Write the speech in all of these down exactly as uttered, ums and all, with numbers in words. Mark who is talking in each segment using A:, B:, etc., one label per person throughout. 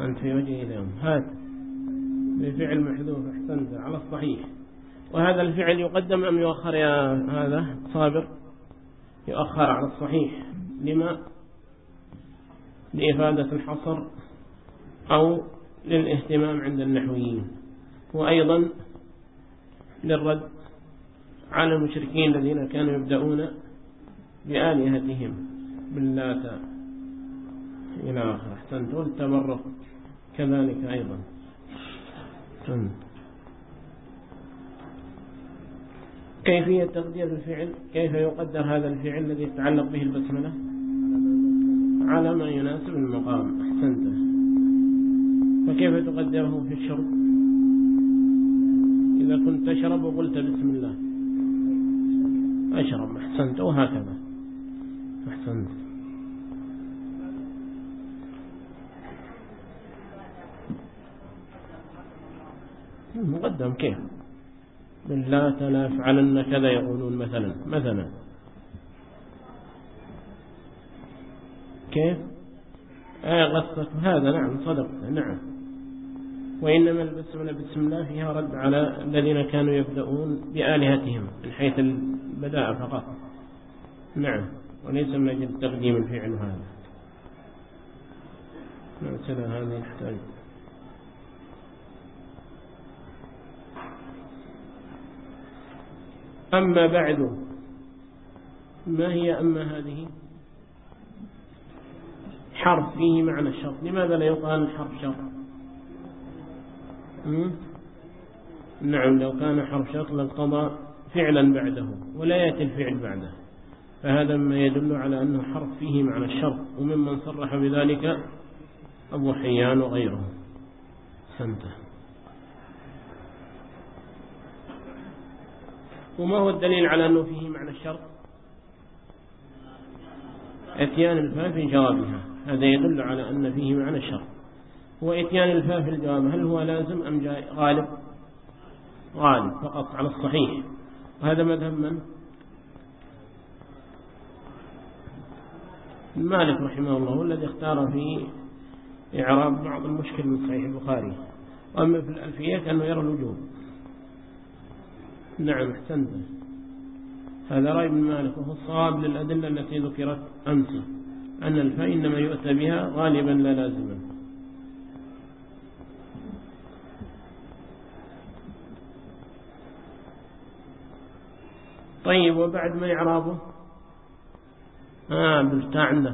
A: أنت في وجه اليوم هات بفعل محذوف. أحسنت على الصحيح. وهذا الفعل يقدم أم يؤخر يا هذا صابر؟ يؤخر على الصحيح. لما؟ لإفادة الحصر أو للاهتمام عند النحويين، وأيضا للرد على المشركين الذين كانوا يبدأون بآلهتهم باللات إلى آخر. أحسنت. والتبرك كذلك أيضا. أحسنت. كيفية تقدير الفعل؟ كيف يقدر هذا الفعل الذي يتعلق به البسملة؟ على ما يناسب المقام. أحسنت. فكيف تقدره في الشرب؟ إذا كنت تشرب وقلت بسم الله أشرب. أحسنت. وهكذا. أحسنت. مقدم كيف؟ بالله لا يفعلن كذا يقولون مثلا مثلا كيف؟ آه غصت هذا. نعم صدقت. نعم. وإنما البسملة بسم الله فيها رد على الذين كانوا يبدأون بآلهتهم من حيث البداء فقط. نعم. وليس من أجل تقديم الفعل هذا. مثلا هذا يحتاج. أما بعد. ما هي أما هذه؟ حرف فيه معنى الشرط. لماذا لا يقال حرف شرط؟ نعم. لو كان حرف شرط لاقتضى فعلا بعده ولا يأتي الفعل بعده، فهذا ما يدل على أنه حرف فيه معنى الشرط. وممن صرح بذلك أبو حيان وغيره. سنته. وما هو الدليل على أنه فيه معنى الشرط؟ اتيان الفاء في جوابها، هذا يدل على أن فيه معنى الشرط. واتيان الفاء في الجواب هل هو لازم أم جاء غالب؟ غالب فقط على الصحيح. وهذا مذهب من؟ مالك رحمه الله، هو الذي اختار في إعراب بعض المشكل من صحيح البخاري. وأما في الألفية كأنه يرى الوجوب. نعم. احسنت. هذا رأي من مالك، وهو الصواب للأدلة التي ذكرت أمس أن الفاء إنما يؤتى بها غالبا لا لازما. طيب. وبعد ما إعرابه؟ آه بالتاء عنده.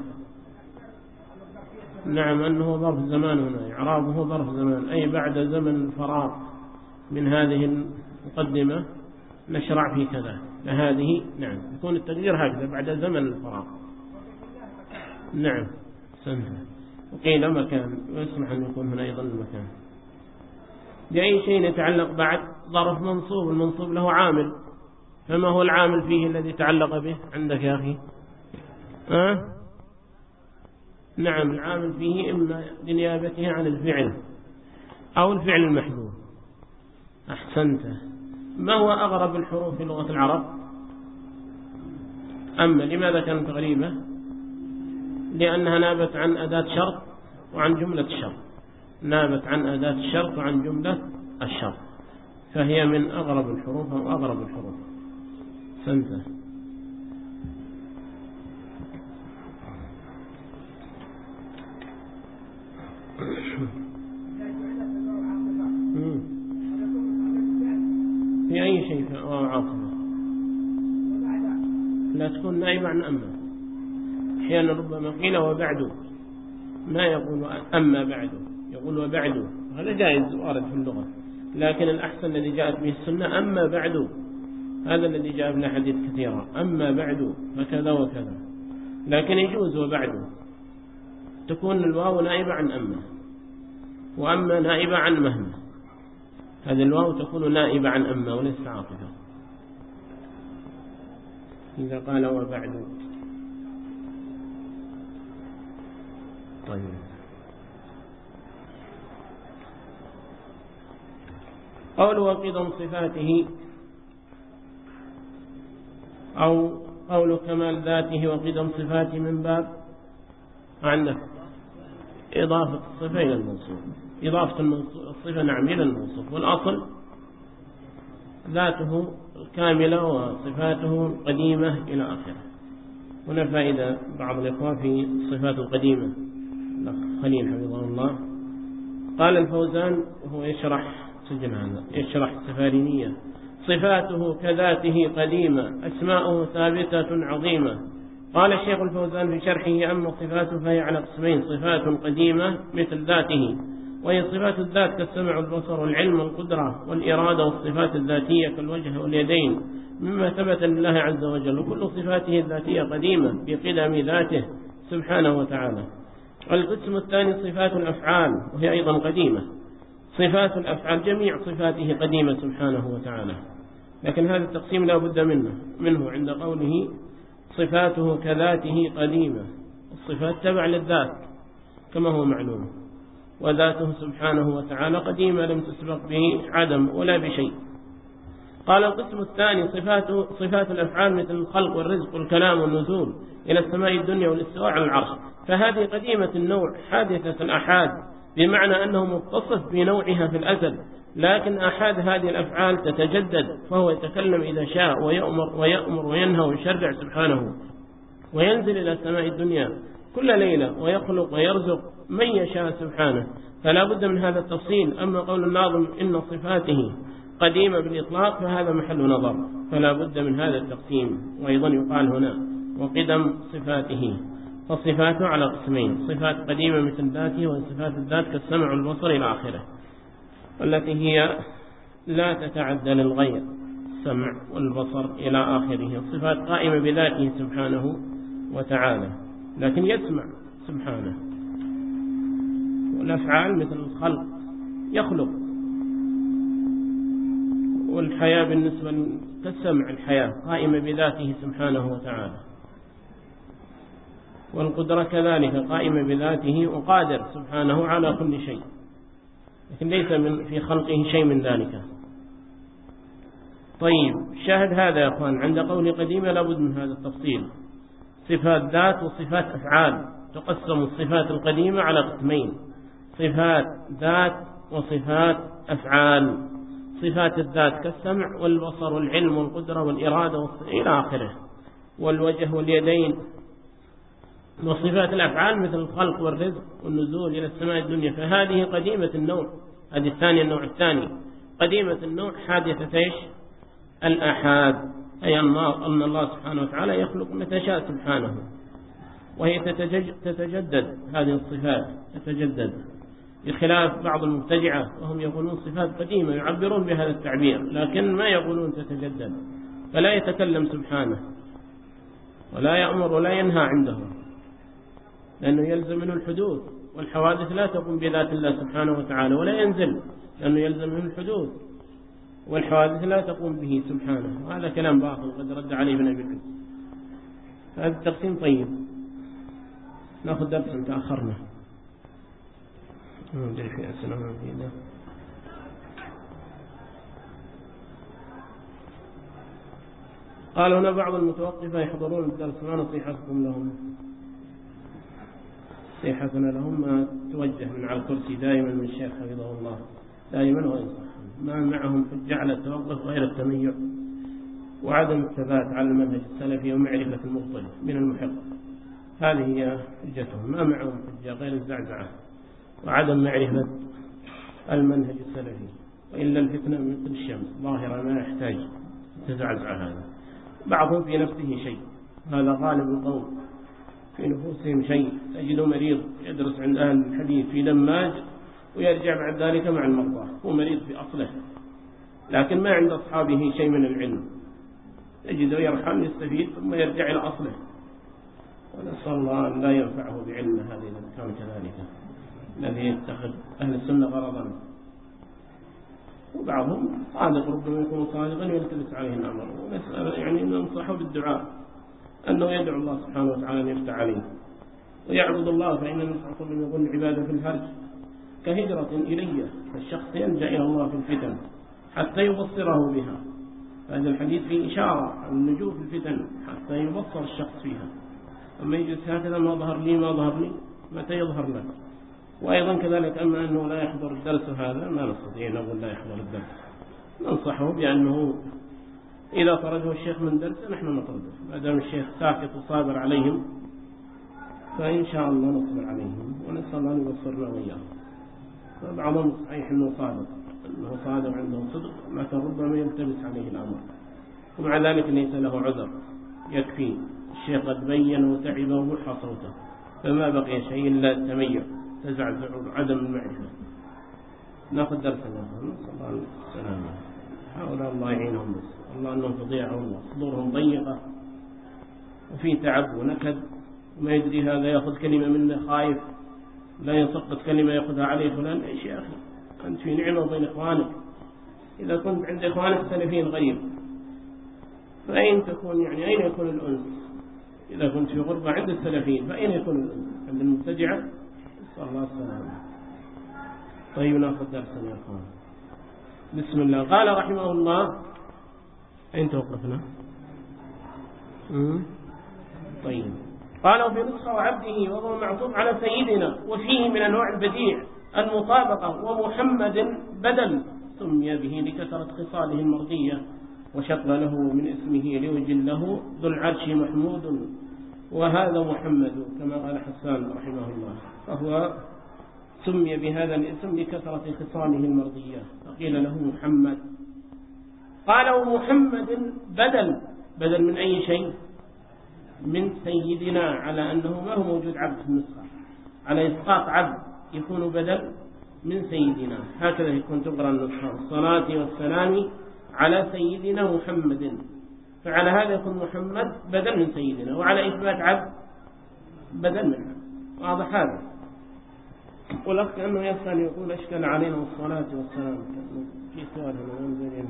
A: نعم. أنه ظرف زمان. هنا إعرابه ظرف زمان، أي بعد زمن الفراغ من هذه المقدمة نشرع في كذا. فهذه نعم يكون التقدير هكذا بعد زمن الفراغ. نعم. سنة. وقيل مكان، ويصلح أن يكون هنا أيضا المكان. بأي شيء يتعلق بعد؟ ظرف منصوب. المنصوب له عامل، فما هو العامل فيه الذي تعلق به عندك يا أخي؟ أه؟ نعم. العامل فيه إما لنيابته عن الفعل أو الفعل المحذوف. أحسنت. ما هو أغرب الحروف في لغة العرب؟ أما. لماذا كانت غريبة؟ لأنها نابت عن أداة شرط وعن جملة الشرط. نابت عن أداة الشرط وعن جملة الشرط، فهي من أغرب الحروف أو أغرب الحروف. سنته. في أي شيء في عاصمة لا تكون نائبة عن أما. أحيانا ربما قيل وبعد، ما يقول أما بعد، يقول وبعد. هذا جائز وارد في اللغة، لكن الأحسن الذي جاءت به السنة أما بعد. هذا الذي جاء في الحديث كثيرا. أما بعد فكذا وكذا. لكن يجوز وبعد تكون الواو نائبة عن أما، وأما نائبة عن مهما. هذه الواو تكون نائبة عن أما وليس عاطفة إذا قال وبعد. طيب. قول وقضم صفاته أو قول كمال ذاته وقضم صفاته من باب عندك إضافة الصفة إلى الموصوف، إضافة الصفة نعم إلى الموصوف، والأصل ذاته كاملة وصفاته قديمة إلى آخره. هنا فائدة بعض الإخوة في الصفات القديمة، الأخ خليل حفظه الله قال الفوزان وهو يشرح سجن هذا يشرح السفارينية: صفاته كذاته قديمة أسماؤه ثابتة عظيمة. قال الشيخ الفوزان في شرحه: أما صفاته فهي على قسمين: صفات قديمة مثل ذاته، وهي صفات الذات كالسمع والبصر والعلم والقدرة والإرادة، والصفات الذاتية كالوجه واليدين مما ثبت لله عز وجل، وكل صفاته الذاتية قديمة بقدم ذاته سبحانه وتعالى. والقسم الثاني صفات الأفعال، وهي أيضا قديمة. صفات الأفعال جميع صفاته قديمة سبحانه وتعالى، لكن هذا التقسيم لا بد منه منه عند قوله صفاته كذاته قديمة. الصفات تبع للذات كما هو معلوم، وذاته سبحانه وتعالى قديمة لم تسبق به عدم ولا بشيء. قال القسم الثاني صفات صفات الأفعال مثل الخلق والرزق والكلام والنزول إلى السماء الدنيا والاستواء على العرش، فهذه قديمة النوع حادثة الأحاد، بمعنى أنه متصف بنوعها في الأزل، لكن أحاد هذه الأفعال تتجدد، فهو يتكلم إذا شاء ويأمر ويأمر وينهى ويشرع سبحانه، وينزل إلى السماء الدنيا كل ليلة ويخلق ويرزق من يشاء سبحانه، فلا بد من هذا التفصيل. أما قول الناظم إن صفاته قديمة بالإطلاق فهذا محل نظر، فلا بد من هذا التقسيم. وأيضا يقال هنا وقدم صفاته، فصفاته على قسمين: صفات قديمة مثل ذاته، وصفات الذات كالسمع والبصر إلى آخره، والتي هي لا تتعدى للغير، السمع والبصر إلى آخره. صفات قائمة بذاته سبحانه وتعالى، لكن يسمع سبحانه. والأفعال مثل الخلق يخلق، والحياة بالنسبة كالسمع، الحياة قائمة بذاته سبحانه وتعالى. والقدرة كذلك قائمة بذاته وقادر سبحانه على كل شيء، لكن ليس من في خلقه شيء من ذلك. طيب شاهد هذا يا أخوان عند قول قديمة لابد من هذا التفصيل: صفات ذات وصفات أفعال. تقسم الصفات القديمة على قسمين: صفات ذات وصفات أفعال. صفات الذات كالسمع والبصر والعلم والقدرة والإرادة إلى آخره، والوجه واليدين. وصفات الأفعال مثل الخلق والرزق والنزول إلى السماء الدنيا، فهذه قديمة النوع. هذه الثانية، النوع الثاني قديمة النوع حادثة إيش؟ الأحاد، أي أن الله سبحانه وتعالى يخلق متى شاء سبحانه، وهي تتجدد. هذه الصفات تتجدد، بخلاف بعض المبتدعة وهم يقولون صفات قديمة، يعبرون بهذا التعبير لكن ما يقولون تتجدد، فلا يتكلم سبحانه ولا يأمر ولا ينهى عنده، لأنه يلزم منه الحدوث، والحوادث لا تقوم بذات الله سبحانه وتعالى، ولا ينزل لأنه يلزم منه الحدوث، والحوادث لا تقوم به سبحانه. وهذا كلام باطل قد رد عليه ابن أبي العز. هذا التقسيم طيب. نأخذ درس تأخرنا في أسنة مفيدة. قال هنا بعض المتوقفة يحضرون الدرس، ما نصيحتكم لهم؟ نصيحتنا لهم ما توجه من على الكرسي دائما من الشيخ حفظه الله، دائما وينصح ما معهم حجة على التوقف غير التميع وعدم الثبات على المنهج السلفي ومعرفة المبطل من المحق. هذه هي حجتهم، ما معهم حجة غير الزعزعة وعدم معرفة المنهج السلفي، وإلا الفتنة مثل الشمس ظاهرة ما يحتاج تزعزع. هذا بعضهم في نفسه شيء، هذا غالب القوم في نفوسهم شيء. تجد مريض يدرس عند أهل الحديث في دماج ويرجع بعد ذلك مع المرضى، هو مريض في أصله لكن ما عند أصحابه شيء من العلم، تجده يرحل يستفيد ثم يرجع إلى أصله. ونسأل الله أن لا ينفعه بعلمه هذه إذا كان كذلك، الذي يتخذ أهل السنة غرضا. وبعضهم صادق، ربما يكون صادقا ويلتبس عليه الأمر، ونسأل يعني أن ننصحه بالدعاء أنه يدعو الله سبحانه وتعالى أن يفتح عليه ويعبد الله، فإن النبي صلى الله عليه وسلم يقول العبادة في الهرج كهجرة إلي، فالشخص يلجأ إلى الله في الفتن حتى يبصره بها. هذا الحديث فيه إشارة عن اللجوء في الفتن حتى يبصر الشخص فيها. أما يجلس هكذا ما ظهر لي ما ظهر لي، متى يظهر لك؟ وأيضا كذلك أما أنه لا يحضر الدرس هذا ما نستطيع نقول لا يحضر الدرس، ننصحه بأنه إذا طرده الشيخ من درسه نحن نطرده، ما دام الشيخ ساكت وصابر عليهم فإن شاء الله نصبر عليهم ونسأل الله أن يبصرنا وإياهم. فبعضهم صحيح أنه صادق أنه صادق عنده صدق، لكن ربما يلتبس عليه الأمر، ومع ذلك ليس له عذر، يكفي الشيخ قد بين وتعب ووحى صوته، فما بقي شيء إلا التميع تزعزع عدم المعرفة. ناخذ درسنا نسأل الله السلامة. هؤلاء الله يعينهم، بس الله أنهم تضيعهم وصدورهم ضيقة وفي تعب ونكد، وما يدري هذا يأخذ كلمة منه خايف لا يسقط كلمة يأخذها عليه فلان. إيش يا أخي أنت في نعمة بين إخوانك، إذا كنت عند إخوانك السلفيين غريب فأين تكون؟ يعني أين يكون الأنس؟ إذا كنت في غربة عند السلفيين فأين يكون الأنس؟ عند المبتدعة؟ نسأل الله السلامة. طيب ناخذ درسنا يا أخوان. بسم الله. قال رحمه الله، أين توقفنا؟ طيب قال في نسخة وعبده وهو معطوف على سيدنا، وفيه من أنواع البديع المطابقة، ومحمد بدل سمي به لكثرة خصاله المرضية، وشق له من اسمه ليجله ذو العرش محمود، وهذا محمد كما قال حسان رحمه الله، فهو سمي بهذا الاسم لكثرة خصاله المرضية فقيل له محمد. قال محمد بدل، بدل من أي شيء؟ من سيدنا، على أنه ما هو موجود عبد في النسخة، على إسقاط عبد يكون بدل من سيدنا، هكذا يكون تقرأ النسخة، الصلاة والسلام على سيدنا محمد، فعلى هذا يكون محمد بدل من سيدنا، وعلى إثبات عبد بدل منه. واضح هذا؟ والأخ كأنه يسأل يقول أشكل علينا الصلاة والسلام، في سؤال هنا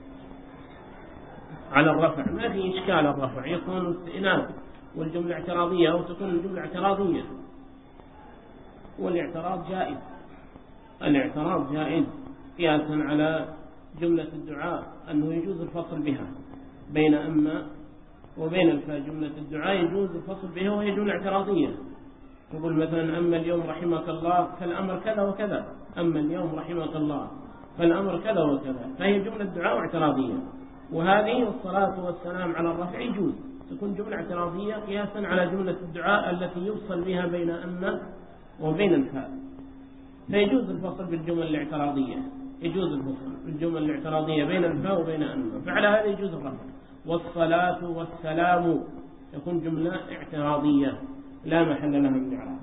A: على الرفع، ما في إشكال، الرفع يكون استئناف والجملة اعتراضية، أو تكون الجملة اعتراضية، والاعتراض جائز، الاعتراض جائز قياسا على جملة الدعاء أنه يجوز الفصل بها بين أما وبين الفاء. جملة الدعاء يجوز الفصل بها وهي جملة اعتراضية، تقول مثلا أما اليوم رحمك الله فالأمر كذا وكذا، أما اليوم رحمك الله فالأمر كذا وكذا، فهي جملة دعاء اعتراضية. وهذه الصلاة والسلام على الرفع يجوز تكون جملة اعتراضية قياسا على جملة الدعاء التي يفصل بها بين أما وبين الفاء، فيجوز الفصل بالجمل الاعتراضية، يجوز الفصل بالجمل الاعتراضية بين الفاء وبين أما، فعلى هذا يجوز الرفع. والصلاة والسلام يكون جملة اعتراضية لا محل لها من الإعراب،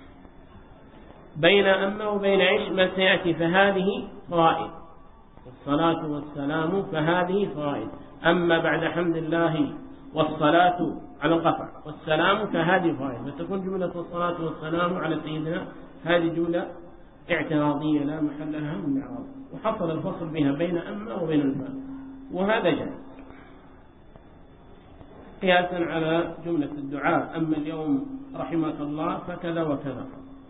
A: بين أما وبين عيش ما سيأتي، فهذه فوائد. الصلاة والسلام فهذه فوائد، أما بعد حمد الله والصلاة على القطع والسلام فهذه فوائد، فتكون جملة الصلاة والسلام على سيدنا هذه جملة اعتراضية لا محل لها من الإعراب، وحصل الفصل بها بين أما وبين الفاء، وهذا جائز قياسا على جملة الدعاء، أما اليوم رحمك الله فكذا وكذا.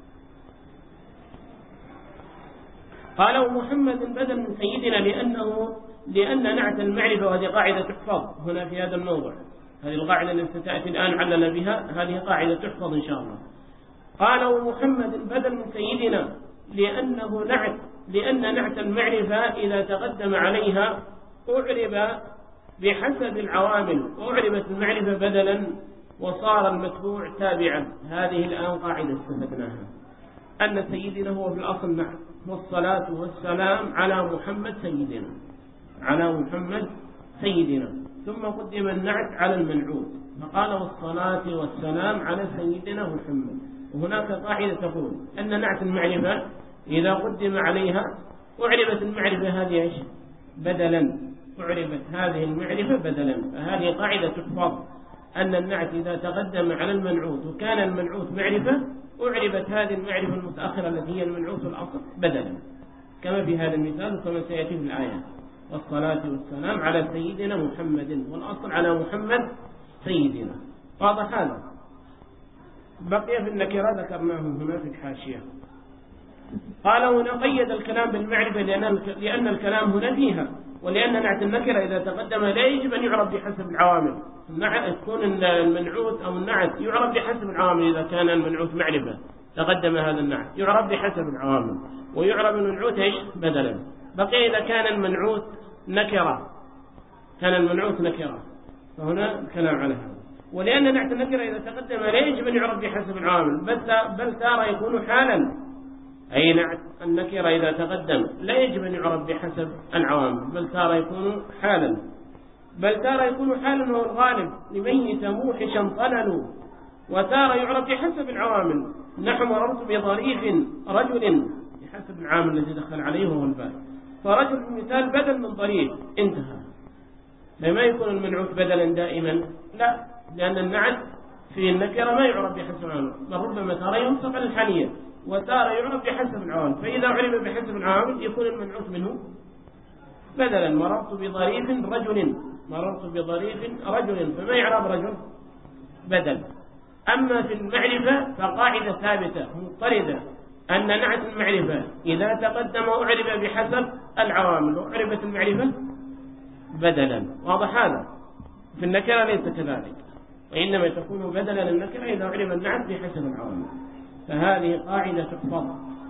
A: قالوا محمد بدل من سيدنا لأنه لأن نعت المعرفة، وهذه قاعدة تحفظ هنا في هذا الموضع، هذه القاعدة التي ستأتي الآن علل بها، هذه قاعدة تحفظ إن شاء الله. قالوا محمد بدل من سيدنا لأنه نعت، لأن نعت المعرفة إذا تقدم عليها أعرب بحسب العوامل، أعربت المعرفة بدلا وصار المتبوع تابعا. هذه الآن قاعدة استفدناها، أن سيدنا هو في الأصل نعت، والصلاة والسلام على محمد سيدنا، على محمد سيدنا، ثم قدم النعت على المنعوت فقال والصلاة والسلام على سيدنا محمد. وهناك قاعدة تقول أن نعت المعرفة إذا قدم عليها أعربت المعرفة هذه إيش؟ بدلا، أعربت هذه المعرفة بدلا. فهذه قاعدة تحفظ، أن النعت إذا تقدم على المنعوت وكان المنعوت معرفة أعربت هذه المعرفة المتأخرة التي هي المنعوت الأصل بدلا، كما في هذا المثال وكما سيأتي في الآية. والصلاة والسلام على سيدنا محمد، والأصل على محمد سيدنا. واضح هذا؟ بقي في النكرة ذكرناه هنا في الحاشية. قال هنا قيد الكلام بالمعرفة لأن الكلام هنا فيها، ولأن نعت النكرة إذا تقدم لا يجب أن يعرف بحسب العوامل، النعت تكون المنعوت أو النعت يعرف بحسب العوامل إذا كان المنعوت معرفة، تقدم هذا النعت يعرب بحسب العوامل، ويعرب المنعوت إيش بدلا. بقي إذا كان المنعوت نكرة، كان المنعوت نكرة، فهنا الكلام على هذا. ولأن نعت النكرة إذا تقدم لا يجب أن يعرب بحسب العوامل، بل تارة يكون حالا. أي نعت النكرة إذا تقدم لا يجب أن يعرب بحسب العوامل، بل تارة يكون حالا، بل تارة يكون حالا هو الغالب لميت موحشا طلل. وتارة يعرب بحسب العوامل، نحو مررت بظريف رجل بحسب العامل الذي دخل عليه وهو الباء، فرجل مثال بدل من ظريف انتهى. لما يكون المنعوت بدلا دائما لا، لأن النعت في النكرة ما يعرب بحسب العوامل، بل ربما تارة ينصب على الحالية، وتارة يعرب بحسب العوامل. فإذا عرب بحسب العوامل يكون المنعوت منه بدلا. مررت بظريف رجل، مررت بظريف رجل، فما يعرب رجل بدل. أما في المعرفة فقاعدة ثابتة مضطردة أن نعت المعرفة إذا تقدم أعرب بحسب العوامل، وأعربت المعرفة بدلا. واضح هذا؟ في النكرة ليس كذلك، وإنما تكون بدلا للنكرة إذا أعرب النعت بحسب العوامل. فهذه قاعدة تحفظ.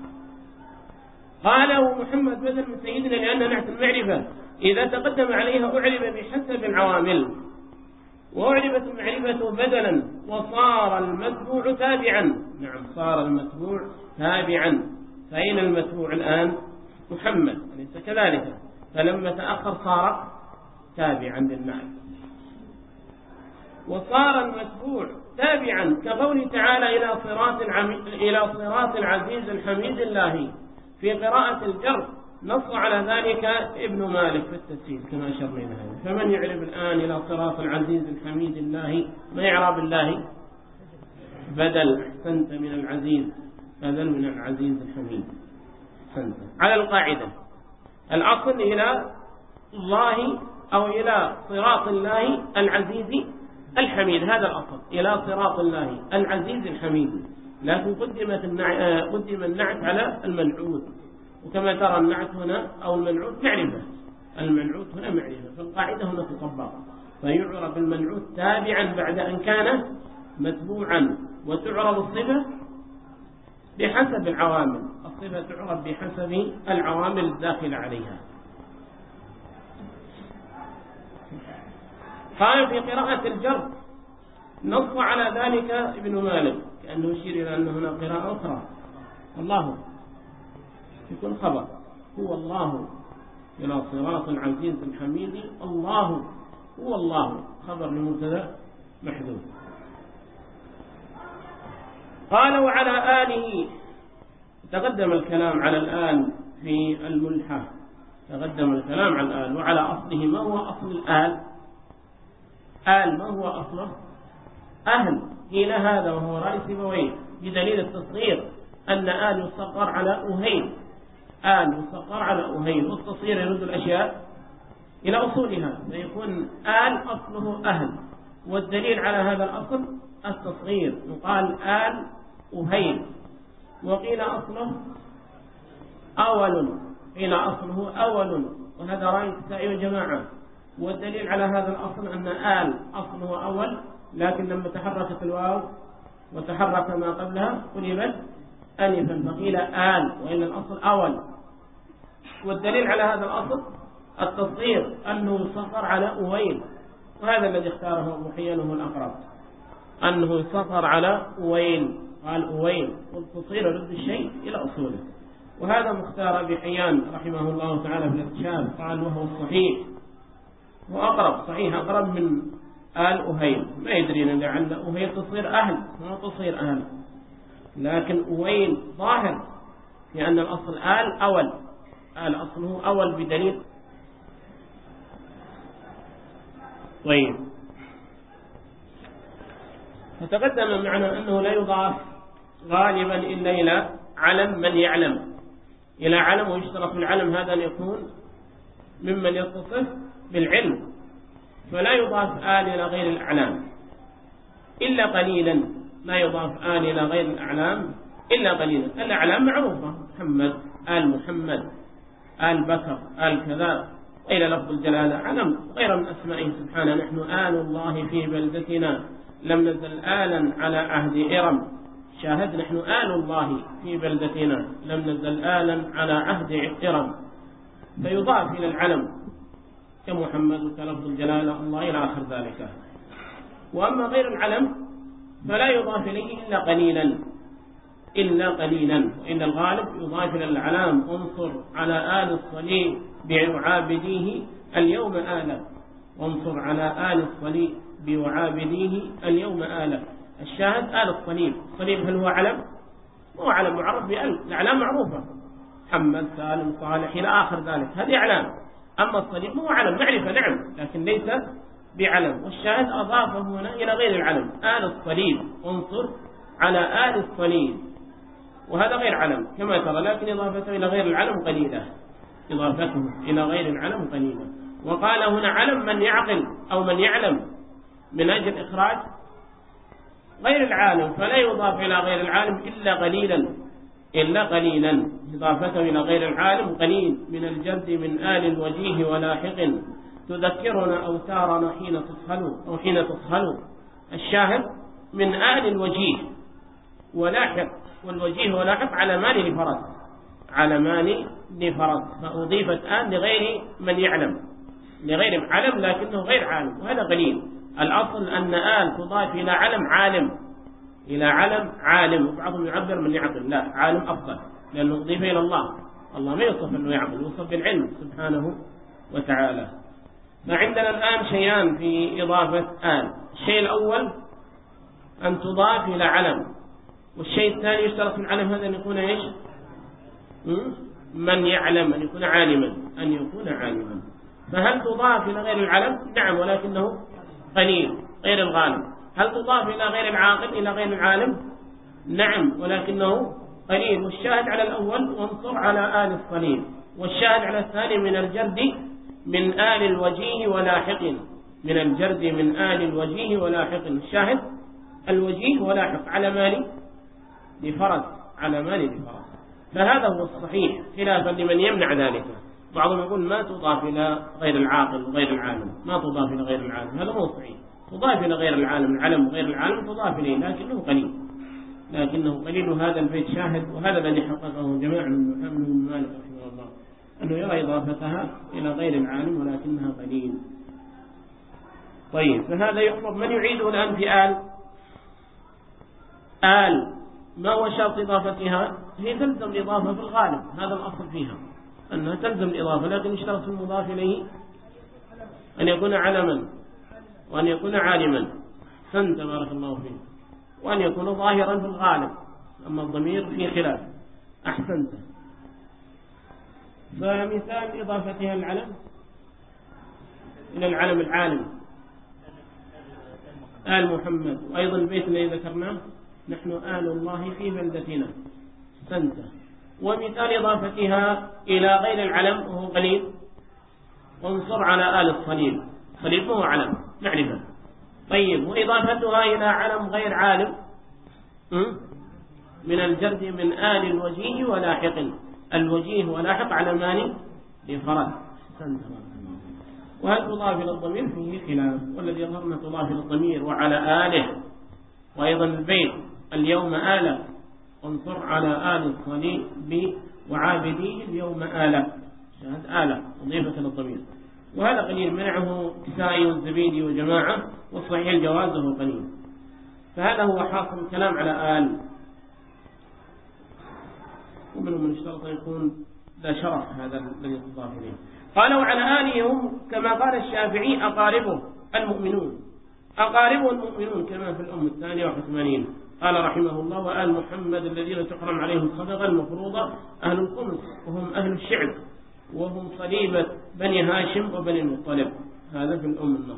A: قال محمد بدل من سيدنا لأن نعت المعرفة إذا تقدم عليها أعرب بحسب العوامل، وأعربت المعرفة بدلا، وصار المتبوع تابعا. نعم، صار المتبوع تابعا. فأين المتبوع الآن؟ محمد، أليس كذلك؟ فلما تأخر صار تابعا للنعت. وصار المتبوع تابعا كقوله تعالى إلى صراط إلى صراط العزيز الحميد الله. في قراءة الجر نص على ذلك ابن مالك في التفسير كما أشرنا إلى هذا. فمن يعرب الآن إلى صراط العزيز الحميد الله؟ ما يعرب الله بدل، أحسنت، من العزيز، بدل من العزيز الحميد، أحسنت. على القاعدة الأصل إلى الله أو إلى صراط الله العزيز الحميد، هذا الأصل، إلى صراط الله العزيز الحميد. لكن قدمت النع... قدم النعت على المنعوت، وكما ترى النعت هنا أو المنعوت معرفة، المنعوت هنا معرفة، فالقاعدة هنا تطبق، فيعرب المنعوت تابعا بعد أن كان متبوعا. وتعرب الصفة بحسب العوامل، الصفة تعرب بحسب العوامل الداخلة عليها. قال في قراءة الجر نص على ذلك ابن مالك، كأنه يشير إلى أن هنا قراءة أخرى. الله يكون خبر، هو الله إلى صراط العزيز الحميد. الله هو الله، خبر لمبتدا محذوف. قال وعلى آله. تقدم الكلام على الآل في الملحة، تقدم الكلام على الآل وعلى أصله. ما هو أصل الآل؟ آل ما هو أصله؟ أهل. إلى هذا وهو رأي سيبويه بدليل التصغير أن آل يصغر على أهيل، آل يصغر على أهيل، والتصغير يرد الأشياء إلى أصولها، فيكون آل أصله أهل. والدليل على هذا الأصل التصغير، يقال آل أهيل. وقيل أصله أول، قيل أصله أول، وهذا رأي الكسائي والجماعة. والدليل على هذا الأصل أن آل أصله أول، لكن لما تحركت الواو وتحرك ما قبلها قلبت ألفا فقيل آل، وإن الأصل أول. والدليل على هذا الأصل التصغير أنه يصغر على أويل، وهذا الذي اختاره أبو حيان وهو الأقرب، أنه يصغر على أويل، قال أويل، والتصغير يرد الشيء إلى أصوله. وهذا مختار أبي حيان رحمه الله تعالى في الاكتشاف، قال وهو الصحيح وأقرب، صحيح أقرب من آل أهيل. ما يدرين لعل أهيل تصير أهل، ما تصير أهل، لكن أويل ظاهر لأن الأصل آل أول، آل أصله أول بدليل. طيب، فتقدم معنا أنه لا يضاف غالبا إلا إلى علم من يعلم، إلى علم، ويشترط العلم هذا أن يكون ممن يتصف بالعلم، فلا يضاف آل إلى غير الأعلام إلا قليلا، لا يضاف آل إلى غير الأعلام إلا قليلا. الأعلام معروفة، محمد، آل محمد، آل بكر، آل كذا، إلى لفظ الجلالة علم غير من أسمائه سبحانه. نحن آل الله في بلدتنا لم نزل آلا على عهد إرم، الشاهد نحن آل الله في بلدتنا لم نزل آلا على عهد إرم، فيضاف إلى العلم كمحمد وكلفظ الجلالة الله إلى آخر ذلك. وأما غير العلم فلا يضاف إليه إلا قليلا إلا قليلا وإن الغالب يضاف إلى العلام. انصر على آل الصليب بوعابديه اليوم آلا، وانصر على آل الصليب بوعابديه اليوم آلا. الشاهد آل الصليب. الصليب هل هو علم؟ هو علم معرف بأل، الأعلام معروفة، محمد سالم صالح إلى آخر ذلك، هذه أعلام. أما الصليب هو علم معرفة نعم لكن ليس بعلم. والشاهد أضافه هنا إلى غير العلم، آل الصليب، انصر على آل الصليب، وهذا غير علم كما ترى، لكن إضافته إلى غير العلم قليلة، إضافته إلى غير العلم قليلة. وقال هنا علم من يعقل أو من يعلم من أجل إخراج غير العالم، فلا يضاف إلى غير العالم إلا قليلا إلا قليلا إضافته إلى غير العالم قليل من الجد من آل الوجيه ولاحق تذكرنا أوتارنا حين تصهلوا أو حين تصهلوا. الشاهد من آل الوجيه ولاحق، والوجيه ولاحق علمان لفرد علمان لفرد، فأضيفت آل لغير من يعلم لغير علم لكنه غير عالم، وهذا قليل. الأصل أن آل تضاف إلى علم عالم إلى علم عالم، وبعضهم يعبر من يعقل، لا عالم أفضل لأنه أضيف إلى الله، الله ما يوصف أنه يعقل، يوصف بالعلم سبحانه وتعالى. فعندنا الآن شيئان في إضافة آل، الشيء الأول أن تضاف إلى علم، والشيء الثاني يشترط في العلم هذا أن يكون إيش؟ من يعلم، أن يكون عالما أن يكون عالما. فهل تضاف إلى غير العلم؟ نعم ولكنه قليل غير الغالب. هل تضاف إلى غير العاقل إلى غير العالم؟ نعم ولكنه قليل. والشاهد على الأول وانصر على آل الصليب، والشاهد على الثاني من الجرد من آل الوجيه ولاحق، من الجرد من آل الوجيه ولاحق. الشاهد الوجيه ولاحق على مالي لفرد على مالي لفرد، فهذا هو الصحيح خلافا لمن يمنع ذلك. بعضهم يقول ما تضاف إلى غير العاقل وغير العالم، ما تضاف إلى غير العالم، هذا هو الصحيح، تضاف إلى غير العالم، العلم وغير العالم تضاف إليه لكنه قليل لكنه قليل هذا البيت شاهد، وهذا الذي حققه جماعة من محمد بن مالك رحمه الله أنه يرى إضافتها إلى غير العالم ولكنها قليل. طيب فهذا يطلب من يعيده الآن في آل آل ما هو شرط إضافتها؟ هي تلزم الإضافة في الغالب، هذا الأصل فيها أنها تلزم الإضافة، لكن يشترط المضاف إليه أن يكون علما وأن يكون عالما، سن تبارك الله فيه، وأن يكون ظاهرا في الغالب، أما الضمير في خلاف. أحسنت. فمثال إضافتها العلم إلى العلم العالم آل محمد، وأيضا البيت الذي ذكرناه نحن آل الله في بلدتنا سنت. ومثال إضافتها إلى غير العلم وهو قليل وانصر على آل الصليب، صليب هو علم معرفة. طيب وإضافتها إلى علم غير عالم من الجرد من آل الوجيه ولاحق، الوجيه ولاحق علمان لفرد سنت. وهل تضاف إلى الضمير فيه خلاف، والذي يظهرنا تضاف إلى الضمير وعلى آله. وأيضا البيت اليوم آله وانصر على آل الصليب وعابديه اليوم آله، شاهد آله أضيفت إلى الضمير، وهذا قليل منعه كسائي والزبيدي وجماعة، والصحيح الجواز وهو قليل. فهذا هو حاصل الكلام على آل، ومنهم من اشترط يكون لا شرف هذا الذي تضاف إليه. قالوا على آلهم كما قال الشافعي أقاربه المؤمنون، أقاربه المؤمنون كما في الأم الثانية وثمانين. قال رحمه الله وآل محمد الذين تحرم عليهم الصدقة المفروضة أهل الخمس وهم أهل الشعب، وهم صليبة بني هاشم وبني المطلب. هذا في الأم النص،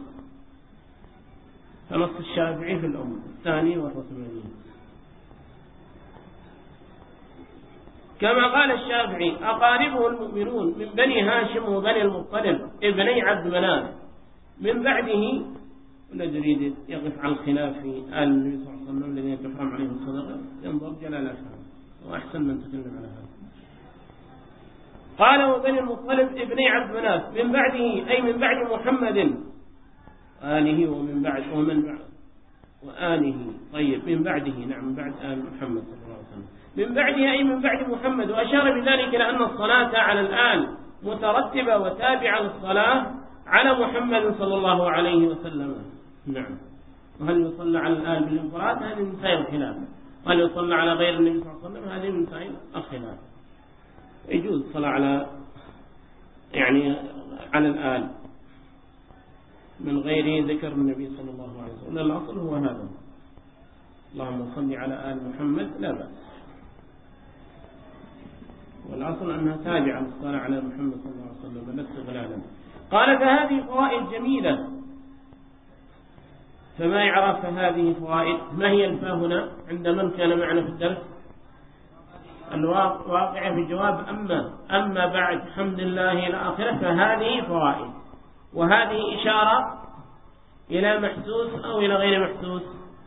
A: فنص الشافعي في الأم الثانية وثمانين. كما قال الشافعي أقاربه المؤمنون من بني هاشم وبني المطلب ابني عبد مناف من بعده. ونريد يقف على الخلاف في آل النبي صلى الله عليه وسلم الذين تحرم عليهم الصدقة، ينظر جلال أفهم وأحسن من تكلم على هذا. قال وبني المطلب ابني عبد مناف من بعده أي من بعد محمد آله ومن بعد ومن بعد وآله. طيب من بعده، نعم من بعد آل محمد صلى الله عليه وسلم، من بعده أي من بعد محمد. وأشار بذلك إلى أن الصلاة على الآل مترتبة وتابعة للصلاة على محمد صلى الله عليه وسلم. نعم. وهل يصلى على الآل بالانفراد؟ هذه من مسائل الخلاف. وهل يصلى على غير النبي صلى الله عليه وسلم؟ هذه من مسائل الخلاف. يجوز الصلاة على يعني على الآل من غير ذكر النبي صلى الله عليه وسلم. الأصل هو هذا، اللهم صل على آل محمد، لا بأس. والأصل أنها تابعة للصلاة على محمد صلى الله عليه وسلم لا استغلالا. قال فهذه فوائد جميلة. فما يعرف هذه فوائد. ما هي الفاء هنا عند من كان معنا في الدرس؟ الواقعة في جواب أما أما بعد حمد الله إلى آخره. فهذه فوائد، وهذه إشارة إلى محسوس أو إلى غير محسوس.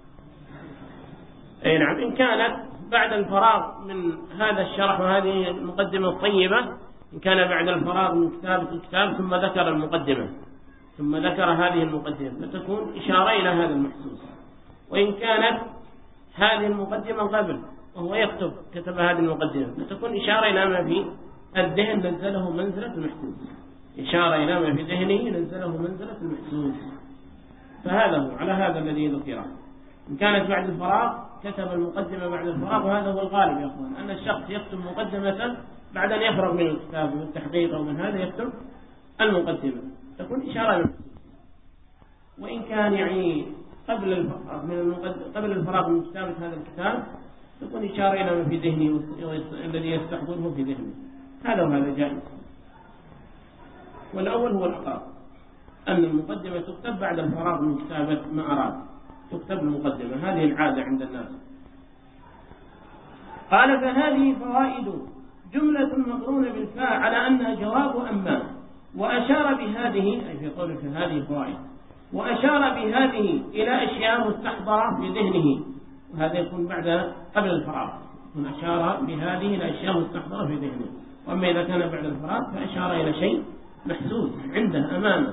A: أي نعم، إن كانت بعد الفراغ من هذا الشرح وهذه المقدمة الطيبة، إن كان بعد الفراغ من كتابة الكتاب ثم ذكر المقدمة ثم ذكر هذه المقدمة فتكون إشارة إلى هذا المحسوس. وإن كانت هذه المقدمة قبل وهو يكتب كتب هذه المقدمة فتكون إشارة إلى ما في الذهن نزله منزلة المحسوس، إشارة إلى ما في ذهنه نزله منزلة المحسوس. فهذا هو على هذا الذي ذكره. إن كانت بعد الفراغ كتب المقدمة بعد الفراغ، وهذا هو الغالب يا أخوان، أن الشخص يكتب مقدمة بعد أن يفرغ من الكتاب والتحقيق أو من هذا يكتب المقدمة تكون إشارة المحسوس. وإن كان يعني قبل الفراغ من المقدمة قبل الفراغ من كتابة هذا الكتاب تكون إشارة إلى ما في ذهنه الذي يستحضره في ذهنه. هذا وهذا جائز. والأول هو الأقرب، أن المقدمة تكتب بعد الفراغ من كتابة ما أراد، تكتب المقدمة، هذه العادة عند الناس. قال فهذه فوائد جملة مقرونة بالفاء على أنها جواب أما، وأشار بهذه أي في قوله فهذه فوائد، وأشار بهذه إلى أشياء مستحضرة في ذهنه، وهذا يكون بعد قبل الفراغ، وأشار بهذه إلى أشياء مستحضرة في ذهنه. وأما إذا كان بعد الفراغ فأشار إلى شيء محسوس عنده أمامه.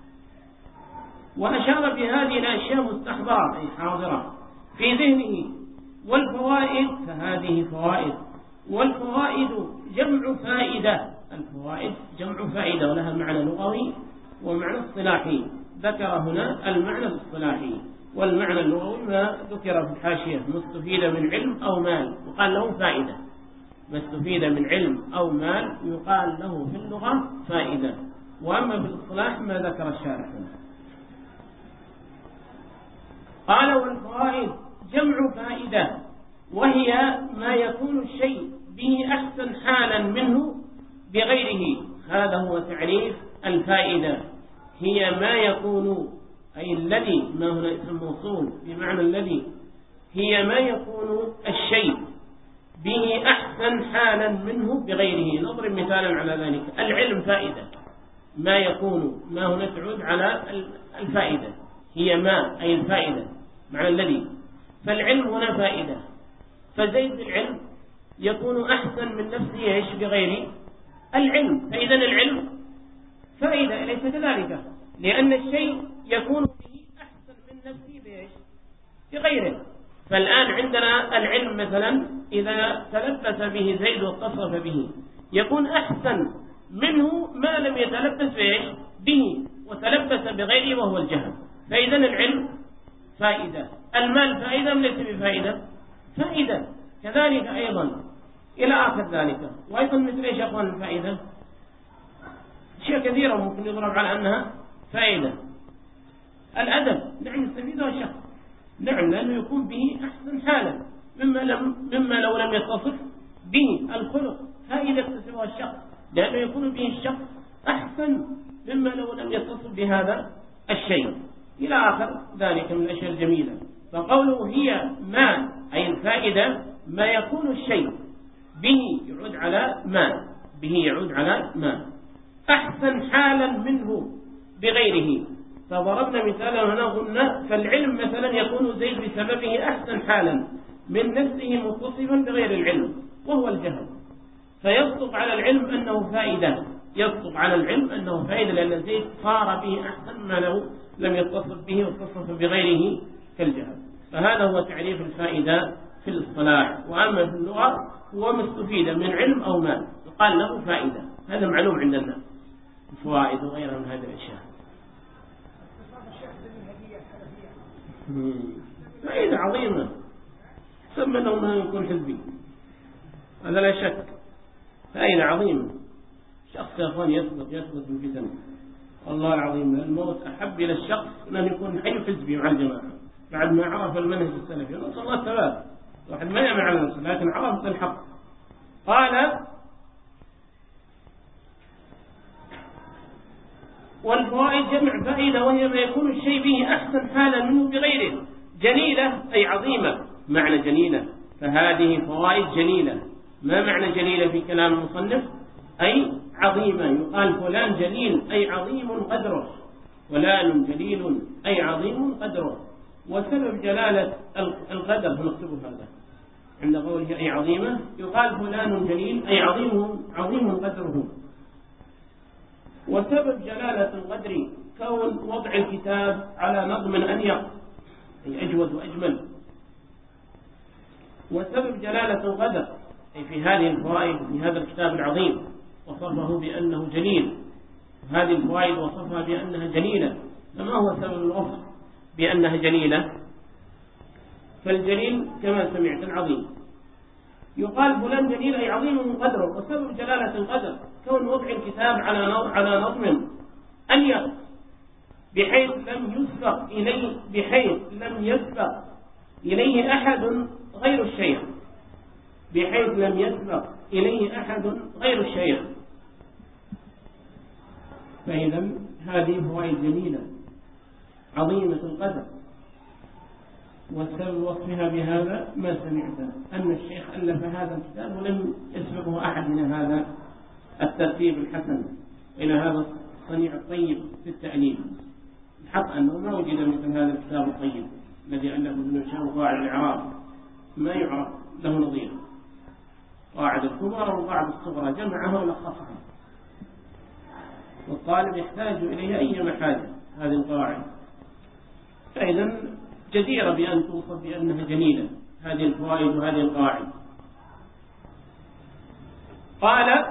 A: وأشار بهذه إلى أشياء مستحضرة أي حاضرة في ذهنه. والفوائد فهذه فوائد، والفوائد جمع فائدة، الفوائد جمع فائدة ولها معنى لغوي ومعنى اصطلاحي. ذكر هنا المعنى الاصطلاحي، والمعنى اللغوي ما ذكر في الحاشية، مستفيد من علم أو مال يقال له فائدة. مستفيد من علم أو مال يقال له في اللغة فائدة. وأما في الاصطلاح ما ذكر الشارح هنا. قال والفوائد جمع فائدة، وهي ما يكون الشيء به أحسن حالا منه بغيره. هذا هو تعريف الفائدة، هي ما يكون أي الذي، ما هنا اسم موصول بمعنى الذي، هي ما يكون الشيء به أحسن حالا منه بغيره. نضرب مثالا على ذلك. العلم فائدة، ما يكون، ما هنا تعود على الفائدة، هي ما أي الفائدة معنى الذي. فالعلم هنا فائدة، فزيد العلم يكون أحسن من نفسه إيش بغير العلم. فإذا العلم فائدة، أليس كذلك؟ لأن الشيء يكون به أحسن من نفسه بإيش بغيره. فالآن عندنا العلم مثلا إذا تلبس به زيد واتصف به يكون أحسن منه ما لم يتلبس بإيش به وتلبس بغيره وهو الجهل. فإذا العلم فائدة. المال فائدة ليس بفائدة؟ فائدة كذلك أيضا إلى آخر ذلك. وأيضا مثل إيش أخوان الفائدة؟ أشياء كثيرة ممكن يضرب على أنها فائدة. الأدب نعم يستفيدها الشخص، نعم لأنه يكون به أحسن حالا مما, لم مما لو لم يتصف به. الخلق فائدة يكتسبها الشخص لأنه يكون به الشخص أحسن مما لو لم يتصف بهذا الشيء إلى آخر ذلك من الأشياء الجميلة. فقوله هي ما أي الفائدة ما يكون الشيء به يعود على ما، به يعود على ما أحسن حالا منه بغيره. فضربنا مثالا هنا قلنا فالعلم مثلا يكون زيد بسببه أحسن حالا من نفسه متصفا بغير العلم وهو الجهل. فيصدق على العلم أنه فائدة، يصدق على العلم أنه فائدة لأن زيد صار به أحسن ما لو لم يتصف به واتصف بغيره كالجهل. فهذا هو تعريف الفائدة في الاصطلاح. وأما في اللغة هو ما استفيد من علم أو مال يقال له فائدة، هذا معلوم عند الناس، الفوائد وغيرها من هذه الأشياء. فائدة عظيمة سمى له ما يكون حزبي، هذا لا شك فائدة عظيمة. شخص يا أخوان يسقط يسقط من فتن، والله العظيم الموت أحب إلى الشخص من أن يكون حي حزبي مع الجماعة بعد ما عرف المنهج السلفي. نسأل الله الثبات، واحد ما يعمل على نفسه لكن عرف الحق. قال والفوائد جمع فائدة وهي ما يكون الشيء به أحسن حالا منه بغيره. جليلة أي عظيمة، معنى جليلة، فهذه فوائد جليلة. ما معنى جليلة في كلام المصنف؟ أي عظيمة، يقال فلان جليل أي عظيم قدره، فلان جليل أي عظيم قدره. وسبب جلالة القدر فنكتبه هذا عند قوله أي عظيمة، يقال فلان جليل أي عظيم عظيم قدره. وسبب جلالة القدر كون وضع الكتاب على نظم أنيق أي أجود وأجمل. وسبب جلالة القدر أي في هذه الفوائد في هذا الكتاب العظيم وصفه بأنه جليل، هذه الفوائد وصفها بأنها جليلة. فما هو سبب الوصف بأنها جليلة؟ فالجليل كما سمعت العظيم، يقال فلان جليل أي عظيم قدره. وسبب جلالة القدر كون وضع الكتاب على على نظم أنيق بحيث لم يسبق إليه بحيث لم يسبق إليه أحد غير الشيخ بحيث لم يسبق إليه أحد غير الشيخ. فإذا هذه فوائد جميلة عظيمة القدر. والسبب وصفها بهذا ما سمعت أن الشيخ ألف هذا الكتاب ولم يسبقه أحد من هذا الترتيب الحسن إلى هذا الصنيع الطيب في التأليف. الحق أنه ما وجد مثل هذا الكتاب الطيب الذي ألفه ابن هشام قواعد الإعراب، ما يعرف له نظير. قواعد الكبرى وقواعد الصغرى جمعها ولخصها، والطالب يحتاج إليها أيما حاجة هذه القواعد. فإذا جديرة بأن توصف بأنها جليلة هذه الفوائد وهذه القواعد. قال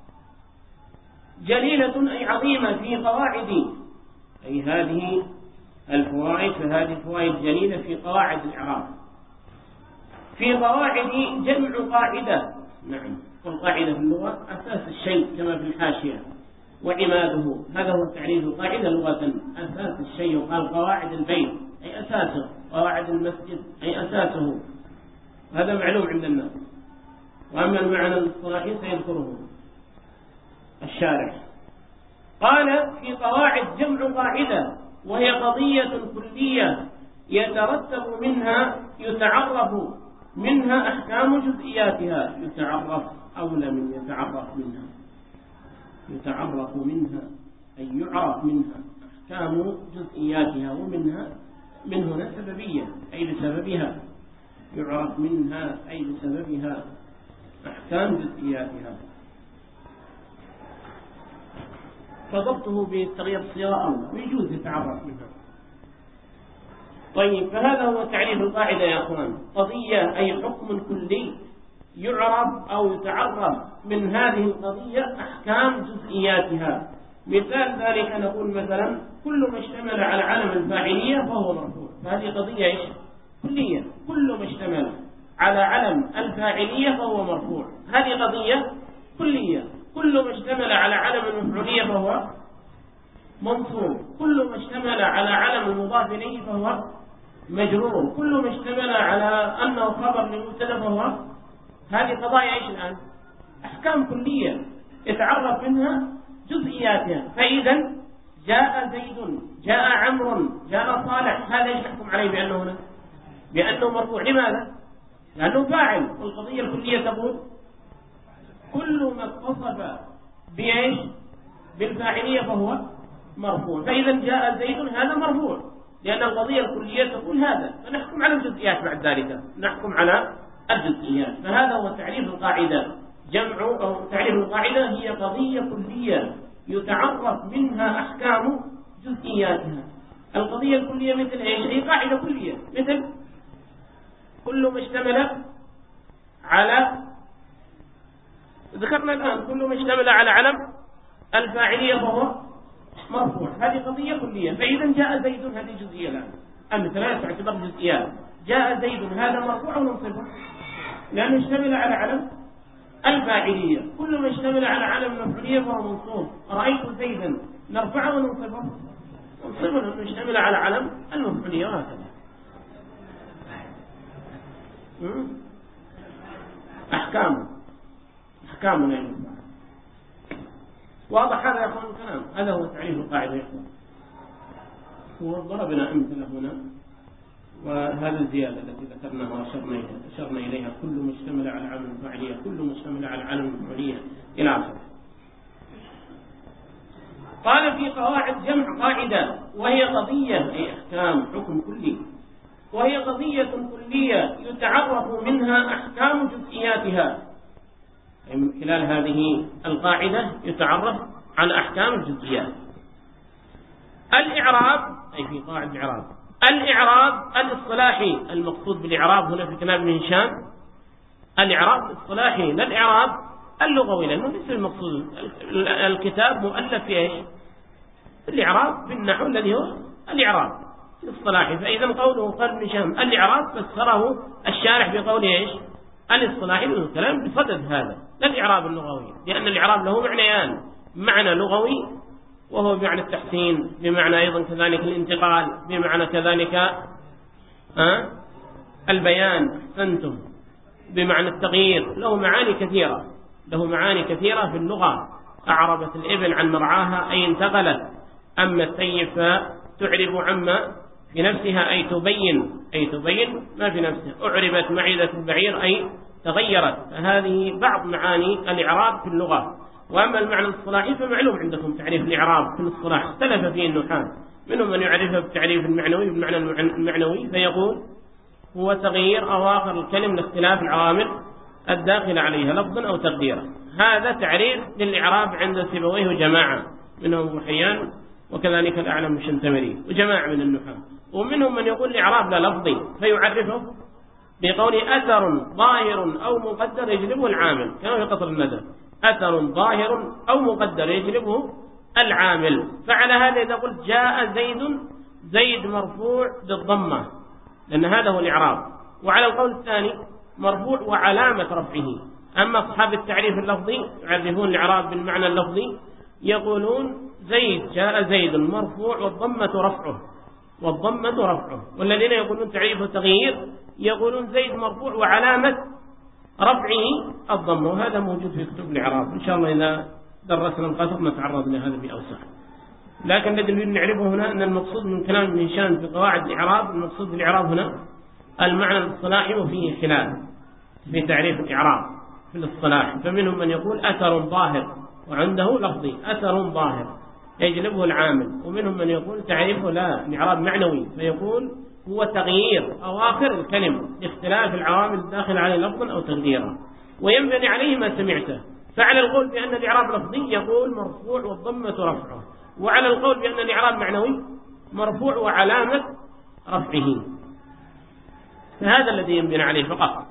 A: جليلة أي عظيمة في قواعد، أي هذه الفوائد فهذه الفوائد جليلة في قواعد الإعراب. في قواعد جمع قاعدة، نعم، والقاعدة في اللغة أساس الشيء كما في الحاشية، وعماده، هذا هو تعريف القاعدة لغة، أساس الشيء. وقال قواعد البيت أي أساسه، قواعد المسجد أي أساسه، هذا معلوم عند الناس. وأما المعنى الاصطلاحي سيذكره الشارح. قال في قواعد جمع قاعدة وهي قضية كلية يترتب منها يتعرف منها أحكام جزئياتها. يتعرف أولى من يتعرف منها، يتعرف منها أي يعرف منها أحكام جزئياتها، ومنها من هنا سببية أي لسببها، يعرف منها أي لسببها أحكام جزئياتها. فضبطه بتغيير الصيغة أولى ويجوز يتعرف منها. طيب، فهذا هو تعريف القاعدة يا أخوان، قضية أي حكم كلي يعرف أو يتعرف من هذه القضية أحكام جزئياتها. مثال ذلك نقول مثلا كل ما اشتمل على علم الفاعلية فهو مرفوع، فهذه قضية إيش؟ كلية، كل ما اشتمل على علم الفاعلية فهو مرفوع، هذه قضية كلية. كل ما اشتمل على علم المفعولية فهو منصوب، كل ما اشتمل على علم المضاف إليه فهو مجرور، كل ما اشتمل على أنه خبر لمبتدا فهو. هذه قضايا ايش الآن؟ أحكام كلية يتعرف منها جزئياتها. فإذا جاء زيد، جاء عمرو، جاء صالح، هذا ايش نحكم عليه بأنه هنا؟ بأنه مرفوع. لماذا؟ لأنه فاعل، والقضية الكلية تقول كل ما اتصف بإيش؟ بالفاعلية فهو مرفوع. فإذا جاء زيد هذا مرفوع لأن القضية الكلية تقول هذا، فنحكم على الجزئيات بعد ذلك، نحكم على الجزئيات. فهذا هو تعريف القاعدة. جمع أو تعريف القاعدة هي قضية كلية يتعرف منها أحكام جزئياتها. القضية الكلية مثل إيش؟ هي قاعدة كلية مثل كل ما اشتمل على، ذكرنا الآن كل ما اشتمل على علم الفاعلية فهو مرفوع. هذه قضية كلية. فإذا جاء زيد، هذه جزئية الآن، أمثلة تعتبر جزئيات. جاء زيد هذا مرفوع وننصبه لأنه اشتمل على علم الفاعلية. كل ما اشتمل على علم المفعولية فهو منصوب. رأيت زيدا نرفعه وننصبه، ننصبه لأنه اشتمل على علم المفعولية. وهكذا أحكام أحكام يعني. واضح هذا يا أخوان الكلام؟ هذا هو تعريف القاعدة يا أخوان. وضربنا أمثلة هنا، وهذا الزيادة التي ذكرناها وأشرنا أشرنا إليها، كل مشتمل على علم الفاعلية، كل مشتمل على علم المفعولية إلى آخره. قال في قواعد جمع قاعدة، وهي قضية أي أحكام حكم كلي، وهي قضية كلية يتعرف منها أحكام جزئياتها. من خلال هذه القاعدة يتعرف على أحكام الجزئيات. الإعراب، أي في قاعدة الإعراب، الإعراب الاصطلاحي، المقصود بالإعراب هنا في كلام ابن هشام الإعراب الاصطلاحي، لا الإعراب اللغوي، لأنه ليس المقصود. الكتاب مؤلف في إيش؟ الإعراب بالنحو الذي هو الإعراب الاصطلاحي. فإذا قوله قال ابن هشام الإعراب فسره الشارح بقوله إيش؟ الاصطلاحي، الكلام بصدد هذا، لا الإعراب اللغوي، لأن الإعراب له معنيان: معنى لغوي وهو بمعنى التحسين، بمعنى أيضا كذلك الانتقال، بمعنى كذلك أه؟ البيان، أحسنتم، بمعنى التغيير. له معاني كثيرة، له معاني كثيرة في اللغة. أعربت الإبل عن مرعاها أي انتقلت، أما السيف فتعرب عما في نفسها أي تبين، أي تبين ما في نفسها. أعربت معدة البعير أي تغيرت. فهذه بعض معاني الإعراب في اللغة. وأما المعنى الاصطلاحي فمعلوم عندكم تعريف الإعراب في الاصطلاح، اختلف فيه النحاة، منهم من يعرفه بالتعريف المعنوي بالمعنى المعنوي، فيقول هو تغيير أواخر الكلم لاختلاف العوامل الداخلة عليها لفظا أو تقديرا. هذا تعريف للإعراب عند سيبويه وجماعة، منهم ابن حيان وكذلك الأعلم الشنتمري وجماعة من النحاة. ومنهم من يقول الإعراب لا لفظي، فيعرفه بقول أثر ظاهر أو مقدر يجلبه العامل، كما في قطر الندى، أثر ظاهر أو مقدر يجلبه العامل. فعلى هذا إذا قلت جاء زيد، زيد مرفوع بالضمة لأن هذا هو الإعراب. وعلى القول الثاني مرفوع وعلامة رفعه. أما أصحاب التعريف اللفظي يعرفون الإعراب بالمعنى اللفظي، يقولون زيد جاء زيد مرفوع والضمة رفعه، والضمة رفعه. والذين يقولون تعريف التغيير يقولون زيد مرفوع وعلامة رفعه الضمة. وهذا موجود في كتب الإعراب، إن شاء الله إذا درسنا القصر نتعرض لهذا بأوسع. لكن الذي نريد نعرفه هنا أن المقصود من كلام ابن هشام في قواعد الإعراب، المقصود بالإعراب هنا المعنى الاصطلاحي، وفيه خلاف في تعريف الإعراب في الاصطلاح. فمنهم من يقول أثر ظاهر، وعنده لفظي أثر ظاهر يجلبه العامل. ومنهم من يقول تعريفه لا، الإعراب معنوي، فيقول هو تغيير أواخر الكلمة لاختلاف العوامل الداخلة عليه لفظا أو تقديرا، وينبني عليه ما سمعته. فعلى القول بأن الإعراب لفظي يقول مرفوع والضمة رفعه، وعلى القول بأن الإعراب معنوي مرفوع وعلامة رفعه. فهذا الذي ينبني عليه فقط.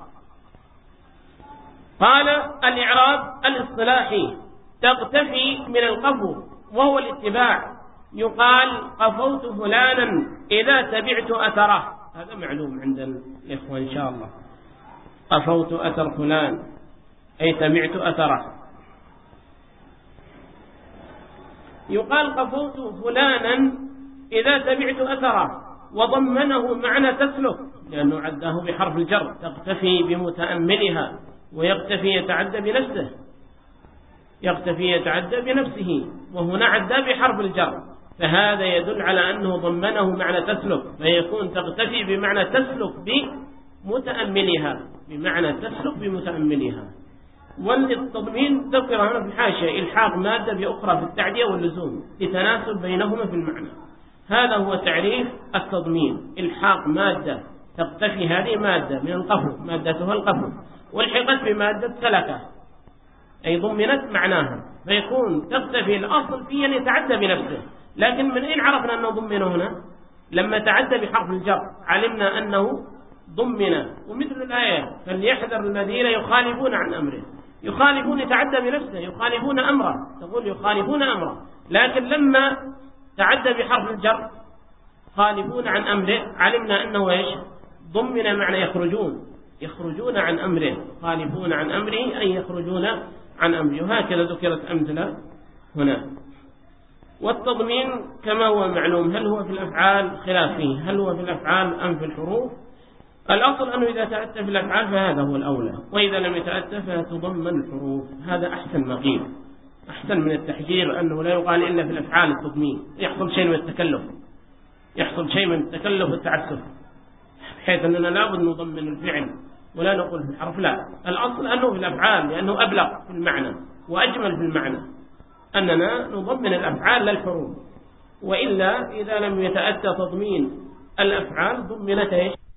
A: قال الإعراب الاصطلاحي تقتفي من القفو وهو الاتباع. يقال قفوت فلانا إذا تبعت أثره، هذا معلوم عند الإخوة إن شاء الله. قفوت أثر فلان أي تبعت أثره. يقال قفوت فلانا إذا تبعت أثره، وضمنه معنى تسلك، لأنه عداه بحرف الجر، تقتفي بمتأملها، ويقتفي يتعدى بنفسه، يقتفي يتعدى بنفسه، وهنا عدى بحرف الجر، فهذا يدل على أنه ضمنه معنى تسلك، فيكون تقتفي بمعنى تسلك بمتأملها، بمعنى تسلك بمتأملها. والتضمين ذكر هنا في الحاشية إلحاق مادة بأخرى في التعدية واللزوم لتناسب بينهما في المعنى. هذا هو تعريف التضمين، إلحاق مادة تقتفي هذه مادة من القفو، مادتها القفو، والحقت بمادة سلكة أي ضمنت معناها، فيكون تقتفي الأصل فيه أن يتعدى بنفسه. لكن من أين عرفنا أنه ضمن هنا؟ لما تعدى بحرف الجر علمنا أنه ضمن. ومثل الآية فليحذر الذين يخالفون عن أمره، يخالفون يتعدى بنفسه، يخالفون أمره، تقول يخالفون أمره، لكن لما تعدى بحرف الجر خالفون عن أمره علمنا أنه إيش؟ ضمن معنى يخرجون، يخرجون عن أمره، خالفون عن أمره أي يخرجون عن أمره. وهكذا ذكرت أمثلة هنا. والتضمين كما هو معلوم هل هو في الأفعال خلاف فيه، هل هو في الأفعال أم في الحروف؟ الأصل أنه إذا تأتى في الأفعال فهذا هو الأولى، وإذا لم يتأتى فتضمن الحروف، هذا أحسن ما قيل، أحسن من التحجير أنه لا يقال إلا في الأفعال التضمين، يحصل شيء من التكلف، يحصل شيء من التكلف والتعسف، بحيث أننا لابد نضمن الفعل ولا نقول في الحرف، لا، الأصل أنه في الأفعال لأنه أبلغ في المعنى وأجمل في المعنى، أننا نضمن الأفعال للحروف. وإلا إذا لم يتأتى تضمين الأفعال ضمنت